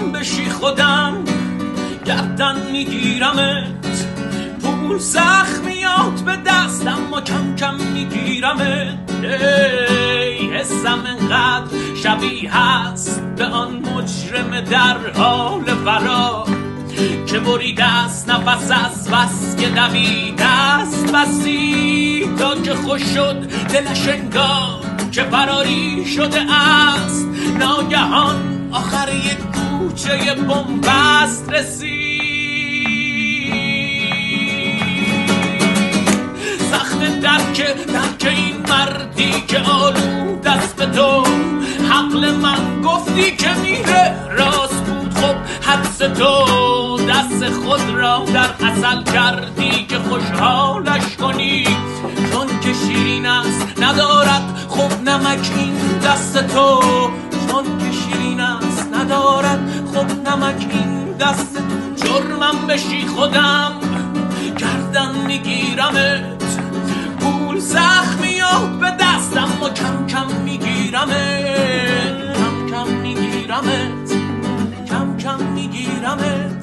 جرمم بشی خودم گردن میگیرمت. پول سخت میاد به دستم و کم کم میگیرمت. حسم انقدر شبیه هست به آن مجرم در حال فرار که بریده است نفس از بس که دویده است بسی تا که خوش شد دلش انگار که فراری شده است. ناگهان آخر یک کوچه بنبست رسید. سخت درک این مردی که آلود است به تو. حقل من گفتی که میره راست بود خب حدس تو. دست خود را در عسل کردی که خوشحالش کنی چون که شیرین است ندارد خب نمک این دست تو. چون که شیرین است ندارد خب نمک این دست تو. جرمم بشی خودم گردن میگیرمت. پول سخت میاد به دستم و کم کم میگیرمت. کم کم میگیرمت. کم کم میگیرمت.